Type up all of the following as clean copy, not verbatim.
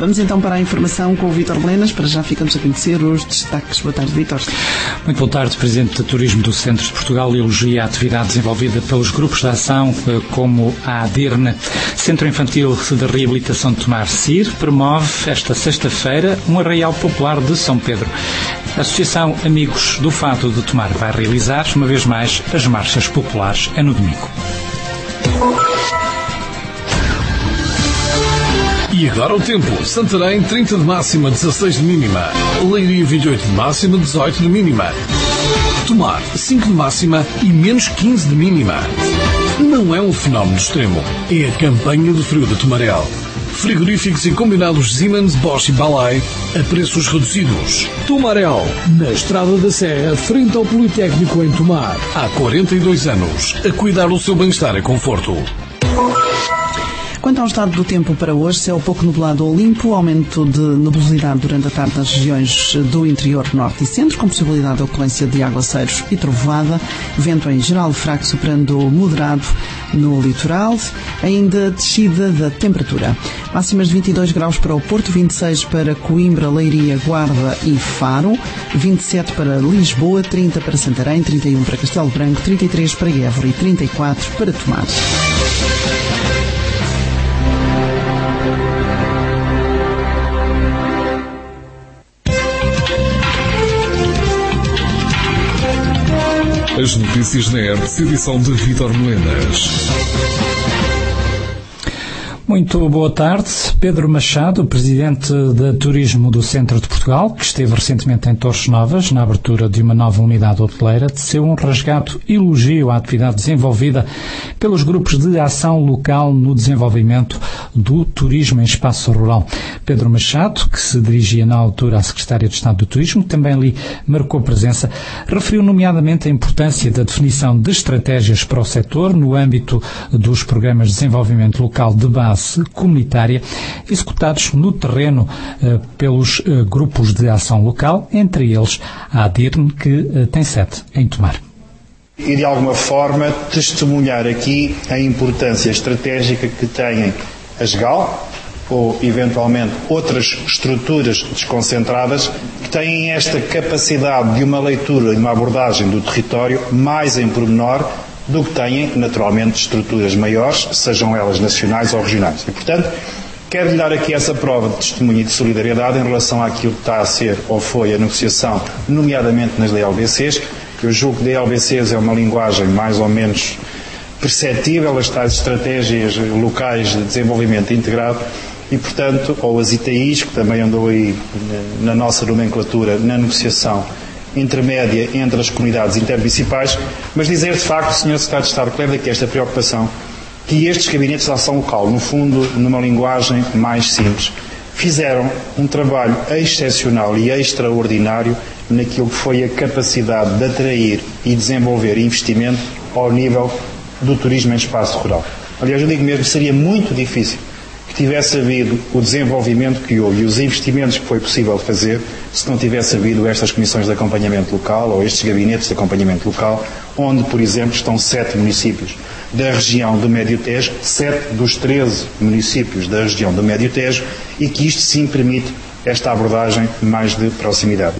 Vamos então para a informação com o Vítor Lenas. Para já ficamos a conhecer os destaques. Boa tarde, Vítor. Muito boa tarde. O Presidente de Turismo do Centro de Portugal elogia a atividade desenvolvida pelos grupos de ação como a ADIRN. Centro Infantil de Reabilitação de Tomar CIR promove esta sexta-feira um arraial popular de São Pedro. A Associação Amigos do Fado de Tomar vai realizar, uma vez mais, as marchas populares no domingo. E agora o tempo. Santarém, 30 de máxima, 16 de mínima. Leiria, 28 de máxima, 18 de mínima. Tomar, 5 de máxima e menos 15 de mínima. Não é um fenómeno extremo. É a campanha do frio de Tomarel. Frigoríficos e combinados Siemens, Bosch e Balay a preços reduzidos. Tomarel, na Estrada da Serra, frente ao Politécnico em Tomar. Há 42 anos, a cuidar do seu bem-estar e conforto. Quanto ao estado do tempo para hoje, céu pouco nublado ou limpo, aumento de nebulosidade durante a tarde nas regiões do interior, norte e centro, com possibilidade de ocorrência de aguaceiros e trovoada, vento em geral fraco soprando moderado no litoral, ainda descida da temperatura. Máximas de 22 graus para o Porto, 26 para Coimbra, Leiria, Guarda e Faro, 27 para Lisboa, 30 para Santarém, 31 para Castelo Branco, 33 para Évora e 34 para Tomar. As notícias na ERTS, edição de Vítor Lenas. Muito boa tarde. Pedro Machado, Presidente de Turismo do Centro de Portugal, que esteve recentemente em Torres Novas, na abertura de uma nova unidade hoteleira, teceu um rasgado elogio à atividade desenvolvida pelos grupos de ação local no desenvolvimento do turismo em espaço rural. Pedro Machado, que se dirigia na altura à Secretária de Estado do Turismo, também ali marcou presença, referiu nomeadamente a importância da definição de estratégias para o setor no âmbito dos programas de desenvolvimento local de base comunitária executados no terreno pelos grupos de ação local, entre eles a ADIRN, que tem sede em Tomar. E de alguma forma testemunhar aqui a importância estratégica que têm a SGAL ou eventualmente outras estruturas desconcentradas que têm esta capacidade de uma leitura e uma abordagem do território mais em pormenor do que têm, naturalmente, estruturas maiores, sejam elas nacionais ou regionais. E, portanto, quero-lhe dar aqui essa prova de testemunho e de solidariedade em relação àquilo que está a ser ou foi a negociação, nomeadamente nas DLBCs. Eu julgo que DLBCs é uma linguagem mais ou menos perceptível, as tais estratégias locais de desenvolvimento integrado, e, portanto, ou as ITIs, que também andou aí na nossa nomenclatura, na negociação intermédia entre as comunidades intermunicipais, mas dizer de facto, Sr. Secretário de Estado, que leva daqui esta preocupação, que estes gabinetes de ação local, no fundo, numa linguagem mais simples, fizeram um trabalho excepcional e extraordinário naquilo que foi a capacidade de atrair e desenvolver investimento ao nível do turismo em espaço rural. Aliás, eu digo mesmo que seria muito difícil que tivesse havido o desenvolvimento que houve e os investimentos que foi possível fazer se não tivesse havido estas comissões de acompanhamento local ou estes gabinetes de acompanhamento local, onde, por exemplo, estão 7 municípios da região do Médio Tejo, 7 dos 13 municípios da região do Médio Tejo, e que isto sim permite esta abordagem mais de proximidade.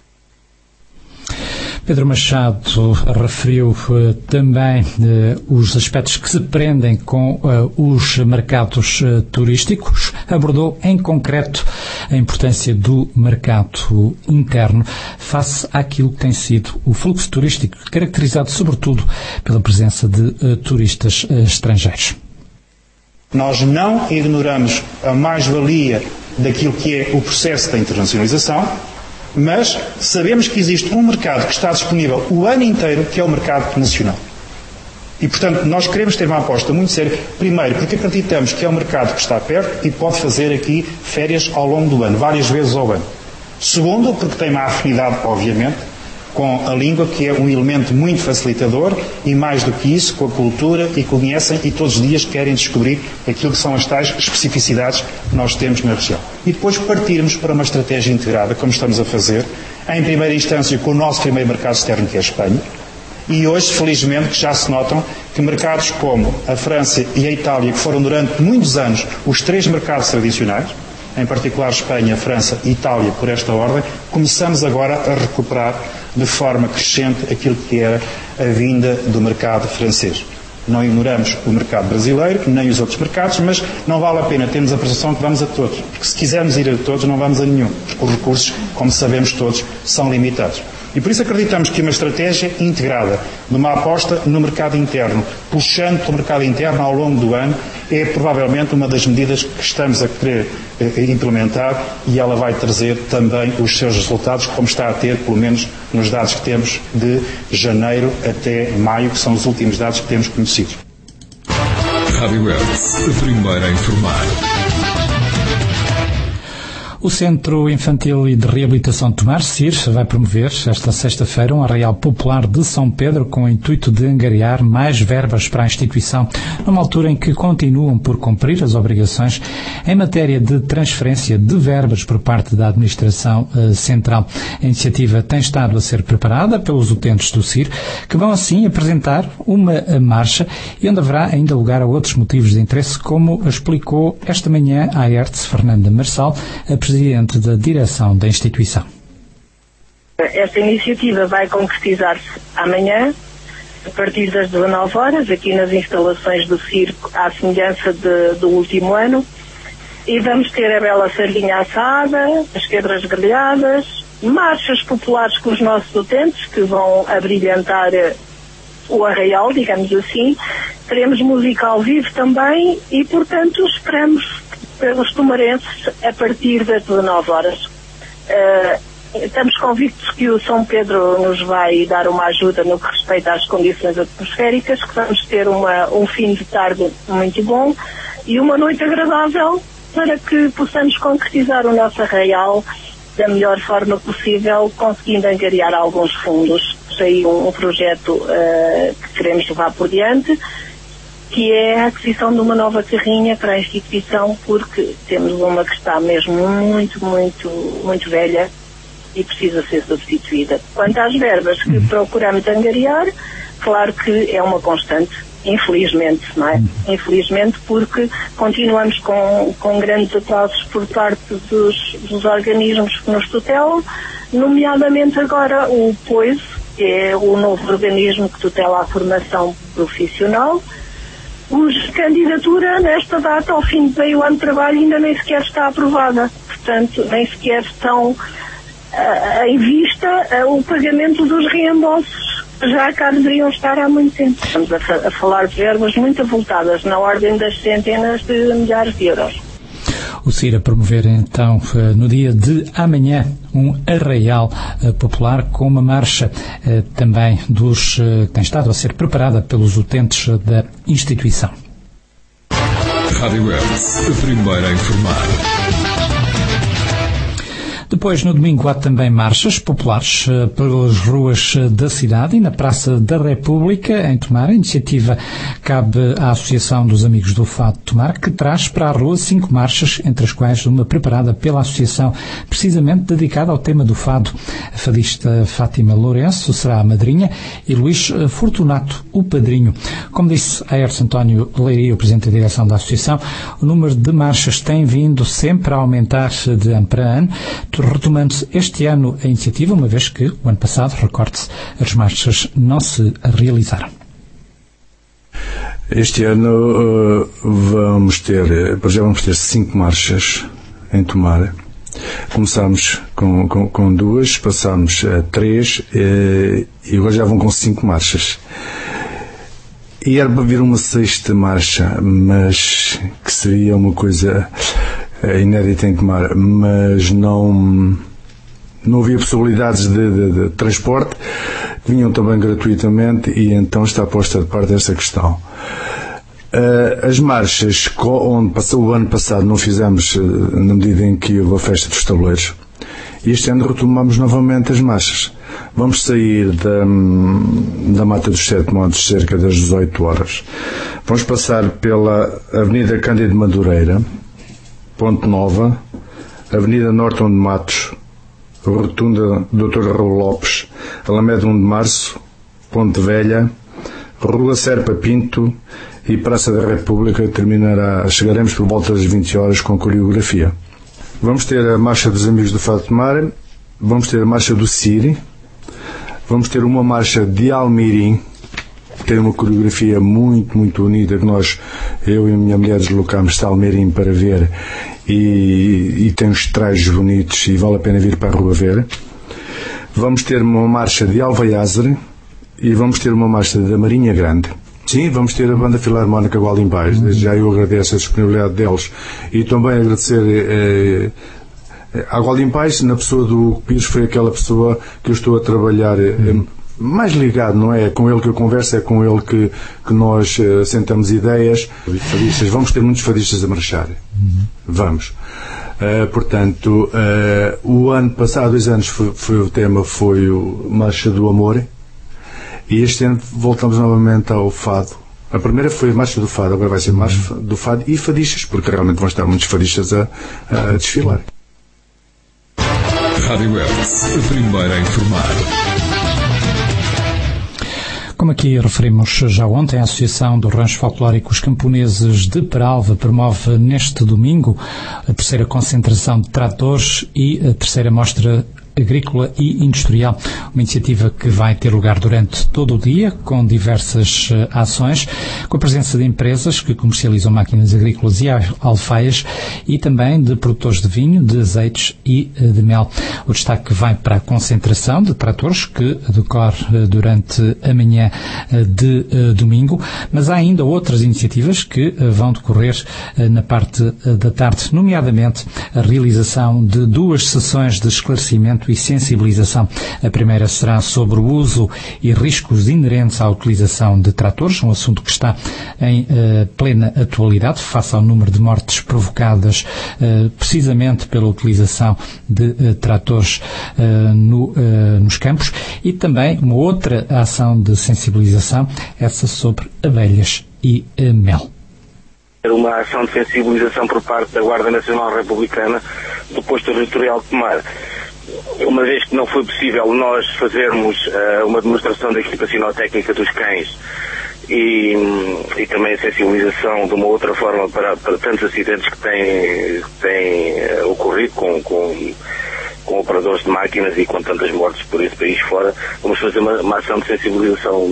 Pedro Machado referiu também os aspectos que se prendem com os mercados turísticos, abordou em concreto a importância do mercado interno face àquilo que tem sido o fluxo turístico, caracterizado sobretudo pela presença de turistas estrangeiros. Nós não ignoramos a mais-valia daquilo que é o processo da internacionalização, mas sabemos que existe um mercado que está disponível o ano inteiro, que é o mercado nacional. E, portanto, nós queremos ter uma aposta muito séria, primeiro, porque acreditamos que é um mercado que está perto e pode fazer aqui férias ao longo do ano, várias vezes ao ano. Segundo, porque tem uma afinidade, obviamente, com a língua, que é um elemento muito facilitador, e mais do que isso, com a cultura, e conhecem e todos os dias querem descobrir aquilo que são as tais especificidades que nós temos na região. E depois partirmos para uma estratégia integrada, como estamos a fazer, em primeira instância com o nosso primeiro mercado externo, que é a Espanha, e hoje, felizmente, que já se notam que mercados como a França e a Itália, que foram durante muitos anos os 3 mercados tradicionais, em particular Espanha, França e Itália, por esta ordem, começamos agora a recuperar de forma crescente aquilo que era a vinda do mercado francês. Não ignoramos o mercado brasileiro, nem os outros mercados, mas não vale a pena termos a percepção que vamos a todos. Porque se quisermos ir a todos, não vamos a nenhum. Porque os recursos, como sabemos todos, são limitados. E por isso acreditamos que uma estratégia integrada, de uma aposta no mercado interno, puxando pelo mercado interno ao longo do ano, é provavelmente uma das medidas que estamos a querer implementar, e ela vai trazer também os seus resultados, como está a ter, pelo menos nos dados que temos de janeiro até maio, que são os últimos dados que temos conhecidos. Rádio Web, a primeira a informar. O Centro Infantil e de Reabilitação de Tomar, CIR, vai promover esta sexta-feira um arraial popular de São Pedro com o intuito de angariar mais verbas para a instituição, numa altura em que continuam por cumprir as obrigações em matéria de transferência de verbas por parte da Administração Central. A iniciativa tem estado a ser preparada pelos utentes do CIR, que vão assim apresentar uma marcha e onde haverá ainda lugar a outros motivos de interesse, como explicou esta manhã à ERTS Fernanda Marçal, a Presidente da Direção da instituição. Esta iniciativa vai concretizar-se amanhã, a partir das 19 horas, aqui nas instalações do circo, à semelhança do último ano, e vamos ter a bela sardinha assada, as quebras grelhadas, marchas populares com os nossos utentes, que vão abrilhantar o arraial, digamos assim. Teremos música ao vivo também e, portanto, esperamos pelos tomarenses a partir das 19 horas. Estamos convictos que o São Pedro nos vai dar uma ajuda no que respeita às condições atmosféricas, que vamos ter um fim de tarde muito bom e uma noite agradável para que possamos concretizar o nosso arraial da melhor forma possível, conseguindo angariar alguns fundos. Aí um projeto que queremos levar por diante, que é a aquisição de uma nova carrinha para a instituição, porque temos uma que está mesmo muito velha e precisa ser substituída. Quanto às verbas que procuramos angariar, claro que é uma constante, infelizmente, não é? Infelizmente, porque continuamos com grandes atrasos por parte dos organismos que nos tutelam, nomeadamente agora o POIS, que é o novo organismo que tutela a formação profissional. A candidatura, nesta data, ao fim de meio ano de trabalho, ainda nem sequer está aprovada. Portanto, nem sequer estão em vista o pagamento dos reembolsos, já cá deveriam estar há muito tempo. Estamos a falar de verbas muito avultadas, na ordem das centenas de milhares de euros. O CIR a promover então no dia de amanhã um arraial popular com uma marcha também que tem estado a ser preparada pelos utentes da instituição. Rádio Web, a primeira a informar. Depois, no domingo, há também marchas populares pelas ruas da cidade e na Praça da República, em Tomar. A iniciativa cabe à Associação dos Amigos do Fado de Tomar, que traz para a rua 5 marchas, entre as quais uma preparada pela Associação, precisamente dedicada ao tema do fado. A fadista Fátima Lourenço será a madrinha e Luís Fortunato, o padrinho. Como disse a ERTS António Leiria, o Presidente da Direção da Associação, o número de marchas tem vindo sempre a aumentar de ano para ano, retomando-se este ano a iniciativa, uma vez que o ano passado, recorde-se, as marchas não se realizaram. Este ano vamos ter 5 marchas em Tomar. Começámos com 2, passámos a 3 e agora já vão com 5 marchas. E era para vir uma 6ª marcha, mas que seria uma coisa inédita em Tomar, mas não havia possibilidades de transporte, vinham também gratuitamente e então está posta de parte essa questão. As marchas, onde o ano passado não fizemos na medida em que houve a festa dos tabuleiros, e este ano retomamos novamente as marchas. Vamos sair da Mata dos 7 Montes cerca das 18 horas. Vamos passar pela Avenida Cândido Madureira, Ponte Nova, Avenida Norte 1 de Matos, Rotunda Dr. Raul Lopes, Alameda 1 de Março, Ponte Velha, Rua Serpa Pinto e Praça da República. Chegaremos por volta das 20 horas com coreografia. Vamos ter a Marcha dos Amigos do Fado de Tomar, vamos ter a Marcha do Siri, vamos ter uma marcha de Almeirim, que tem uma coreografia muito, muito bonita, que eu e a minha mulher deslocámos de Almeirim para ver, e tem uns trajes bonitos e vale a pena vir para a rua ver. Vamos ter uma marcha de Alvaiázere e vamos ter uma marcha da Marinha Grande. Sim, vamos ter a Banda Filarmónica Gualdimpais. Desde já eu agradeço a disponibilidade deles e também agradecer à Gualdimpais, na pessoa do Hugo Pires, foi aquela pessoa que eu estou a trabalhar mais ligado, não é com ele que eu converso, é com ele que nós sentamos ideias. Fadistas, vamos ter muitos fadistas a marchar. Vamos. Portanto, o ano passado, 2 anos, o tema foi o Marcha do Amor, e este ano voltamos novamente ao fado. A primeira foi a Marcha do Fado, agora vai ser a Marcha do Fado e fadistas, porque realmente vão estar muitos fadistas a desfilar. Rádio Web, a primeira a informar. Como aqui referimos já ontem, a Associação dos Ranchos Folclóricos Camponeses de Peralva promove neste domingo a 3ª concentração de tratores e a 3ª mostra agrícola e industrial, uma iniciativa que vai ter lugar durante todo o dia, com diversas ações, com a presença de empresas que comercializam máquinas agrícolas e alfaias e também de produtores de vinho, de azeites e de mel. O destaque vai para a concentração de tratores, que decorre durante a manhã de domingo, mas há ainda outras iniciativas que vão decorrer na parte da tarde, nomeadamente a realização de 2 sessões de esclarecimento e sensibilização. A primeira será sobre o uso e riscos inerentes à utilização de tratores, um assunto que está em plena atualidade, face ao número de mortes provocadas precisamente pela utilização de tratores nos campos, e também uma outra ação de sensibilização, essa sobre abelhas e mel. Uma ação de sensibilização por parte da Guarda Nacional Republicana do Posto Territorial de Tomar. Uma vez que não foi possível nós fazermos uma demonstração da equipa sinotécnica dos cães e também a sensibilização de uma outra forma para tantos acidentes que têm ocorrido com operadores de máquinas e com tantas mortes por esse país fora, vamos fazer uma ação de sensibilização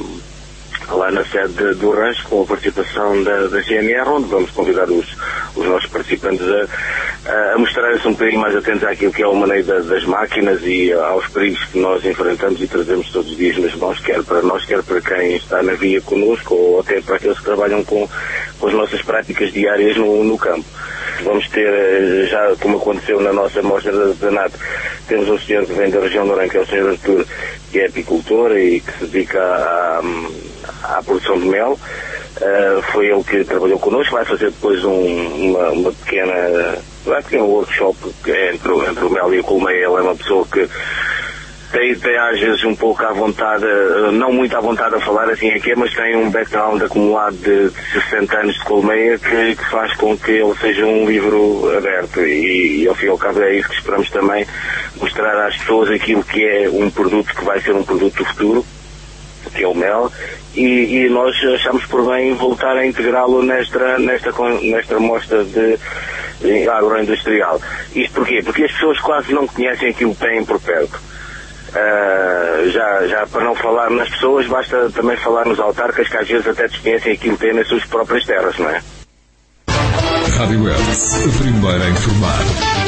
lá na sede do rancho, com a participação da GNR, onde vamos convidar os nossos participantes a mostrar-se um bocadinho mais atentos àquilo que é o manejo das máquinas e aos perigos que nós enfrentamos e trazemos todos os dias nas mãos, quer para nós, quer para quem está na via connosco, ou até para aqueles que trabalham com as nossas práticas diárias no campo. Vamos ter, já como aconteceu na nossa mostra da NAT, temos um senhor que vem da região do Orem, que é o senhor Artur, que é apicultor e que se dedica à produção de mel. Foi ele que trabalhou connosco, vai fazer depois uma pequena workshop entre o mel e a colmeia. Ele é uma pessoa que tem às vezes um pouco à vontade, não muito à vontade a falar assim aqui, mas tem um background acumulado de 60 anos de colmeia que faz com que ele seja um livro aberto e ao fim e ao cabo é isso que esperamos também, mostrar às pessoas aquilo que é um produto que vai ser um produto do futuro, que é o mel, e nós achamos por bem voltar a integrá-lo nesta mostra de agroindustrial. Isto porquê? Porque as pessoas quase não conhecem aquilo que têm por perto. Já para não falar nas pessoas, basta também falar nos autarcas, que às vezes até desconhecem aquilo que têm nas suas próprias terras, não é? Rádio Web, a primeira a informar.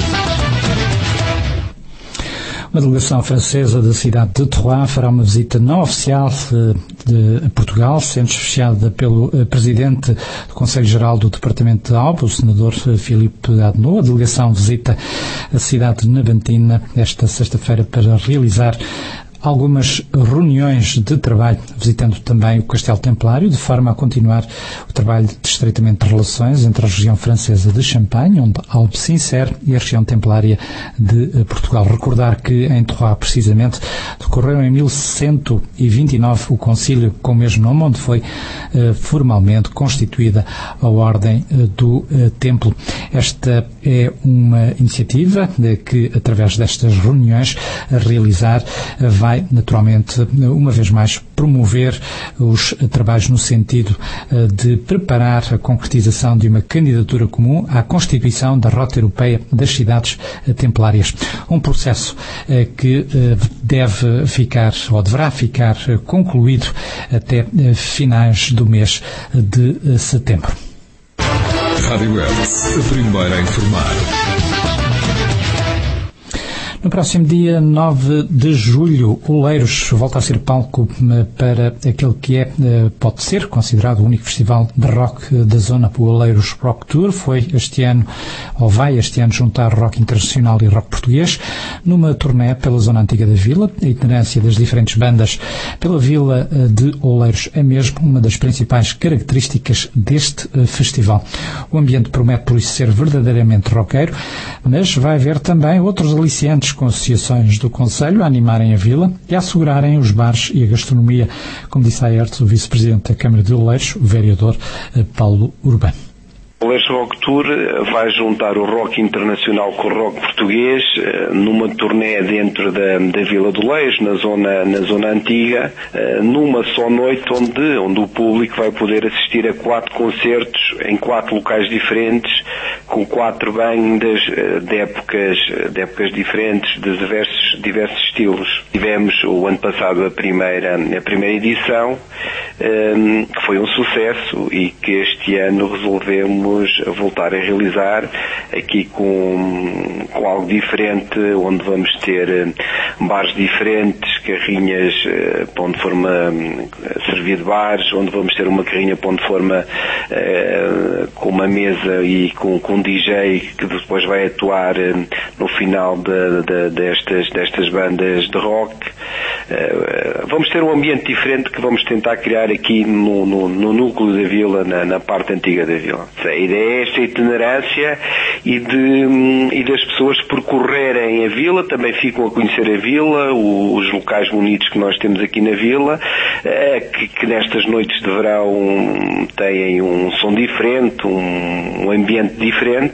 Uma delegação francesa da cidade de Troyes fará uma visita não oficial de Portugal, sendo esfiada pelo presidente do Conselho Geral do Departamento de Alba, o senador Filipe Adno. A delegação visita a cidade de Navantina esta sexta-feira para realizar algumas reuniões de trabalho, visitando também o Castelo Templário, de forma a continuar o trabalho de estreitamento de relações entre a região francesa de Champagne, onde Alpe se insere, e a região templária de Portugal. Recordar que em Troyes, precisamente, decorreu em 1129 o concílio com o mesmo nome, onde foi formalmente constituída a Ordem do Templo. Esta é uma iniciativa que, através destas reuniões a realizar, vai vai, naturalmente, uma vez mais, promover os trabalhos no sentido de preparar a concretização de uma candidatura comum à constituição da Rota Europeia das Cidades Templárias. Um processo que deve ficar, ou deverá ficar, concluído até finais do mês de setembro. Rádio Web, a primeira a informar. No próximo dia 9 de julho, Oleiros volta a ser palco para aquele que pode ser considerado o único festival de rock da zona. O Oleiros Rock Tour vai este ano juntar rock internacional e rock português numa turnê pela zona antiga da vila. A itinerância das diferentes bandas pela vila de Oleiros é mesmo uma das principais características deste festival. O ambiente promete por isso ser verdadeiramente roqueiro, mas vai haver também outros aliciantes, com associações do Concelho a animarem a vila e a assegurarem os bares e a gastronomia, como disse há o vice-presidente da Câmara de Oleiros, o vereador Paulo Urbano. O Oleiros Rock Tour vai juntar o rock internacional com o rock português numa turnê dentro da Vila de Oleiros, na zona antiga, numa só noite onde o público vai poder assistir a 4 concertos em 4 locais diferentes, com 4 bandas de épocas diferentes, de diversos estilos. Tivemos o ano passado a primeira edição, que foi um sucesso e que este ano resolvemos voltar a realizar aqui com algo diferente, onde vamos ter bares diferentes, carrinhas para onde forma servir de bares, onde vamos ter uma carrinha para onde forma com uma mesa e com um DJ que depois vai atuar no final destas bandas de rock. Vamos ter um ambiente diferente que vamos tentar criar aqui no núcleo da vila, na parte antiga da vila. A ideia é esta itinerância e das pessoas percorrerem a vila, também ficam a conhecer a vila, os locais bonitos que nós temos aqui na vila, que nestas noites de verão têm um som diferente, um ambiente diferente,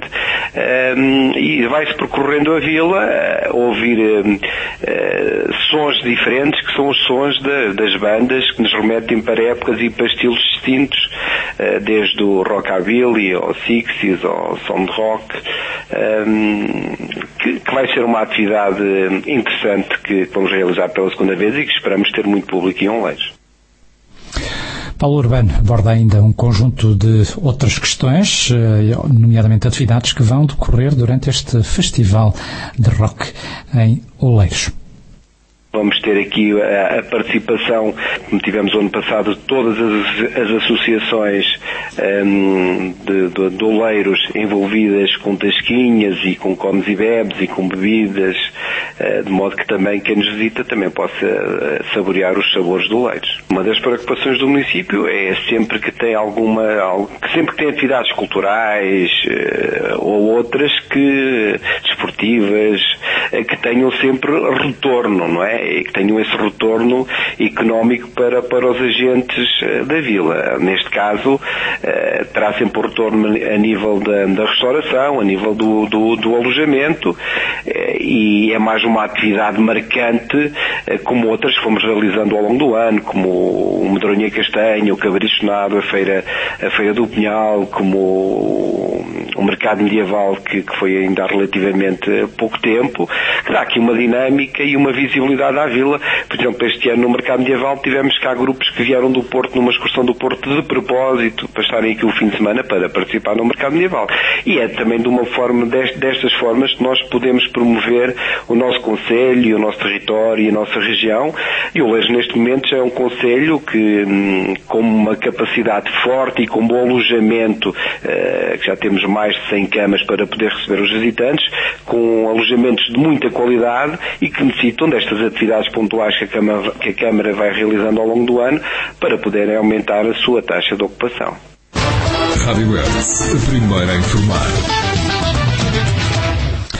e vai-se percorrendo a vila a ouvir sons diferentes, que são os sons das bandas que nos remetem para épocas e para estilos distintos, desde o rockabilly ao 60s, ao sound rock, que vai ser uma atividade interessante que vamos realizar pela segunda vez e que esperamos ter muito público em Oleiros. Paulo Urbano aborda ainda um conjunto de outras questões, nomeadamente atividades que vão decorrer durante este festival de rock em Oleiros. Vamos ter aqui a participação, como tivemos o ano passado, de todas as associações de Oleiros envolvidas com tasquinhas e com comes e bebes e com bebidas, de modo que também quem nos visita também possa saborear os sabores de Oleiros. Uma das preocupações do município é sempre que tem sempre que tem atividades culturais ou outras desportivas, que tenham sempre retorno, não é? E que tenham esse retorno económico para os agentes da vila. Neste caso, terá sempre o retorno a nível da restauração, a nível do alojamento, e é mais uma atividade marcante, como outras que fomos realizando ao longo do ano, como o Medronha Castanha, o Cabrichonado, a Feira do Pinhal, como o Mercado Medieval, que foi ainda há relativamente pouco tempo, que dá aqui uma dinâmica e uma visibilidade à vila. Por exemplo, este ano no Mercado Medieval tivemos cá grupos que vieram do Porto, numa excursão do Porto de propósito, para estarem aqui o fim de semana para participar no Mercado Medieval. E é também de uma forma, destas formas, que nós podemos promover o nosso concelho, o nosso território e a nossa região. E Oleiros, neste momento, já é um concelho que, com uma capacidade forte e com bom alojamento, que já temos mais de 100 camas para poder receber os visitantes, com alojamentos de muita qualidade e que necessitam destas atividades pontuais que a Câmara vai realizando ao longo do ano para poderem aumentar a sua taxa de ocupação. Rádio Web, a primeira a informar.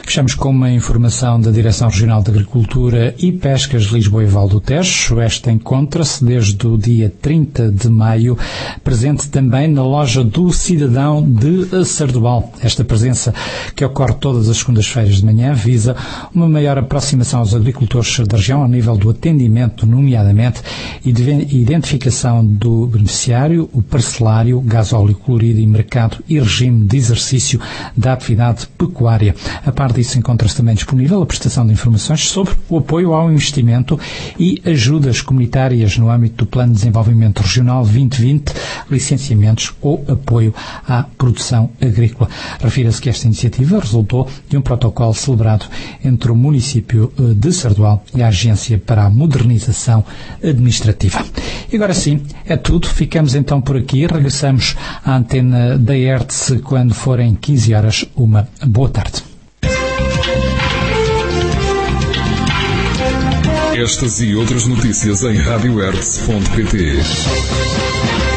Fechamos com uma informação da Direção Regional de Agricultura e Pescas de Lisboa e Val do Tejo. Esta encontra-se desde o dia 30 de maio, presente também na loja do Cidadão de Sardual. Esta presença, que ocorre todas as segundas-feiras de manhã, visa uma maior aproximação aos agricultores da região ao nível do atendimento, nomeadamente identificação do beneficiário, o parcelário, gasóleo colorido e mercado e regime de exercício da atividade pecuária. A par disso, encontra-se também disponível a prestação de informações sobre o apoio ao investimento e ajudas comunitárias no âmbito do Plano de Desenvolvimento Regional 2020, licenciamentos ou apoio à produção agrícola. Refira-se que esta iniciativa resultou de um protocolo celebrado entre o município de Sardual e a Agência para a Modernização Administrativa. E agora sim, é tudo. Ficamos então por aqui. Regressamos à antena da Hertz quando forem 15 horas. Uma boa tarde. Estas e outras notícias em radiohertz.pt.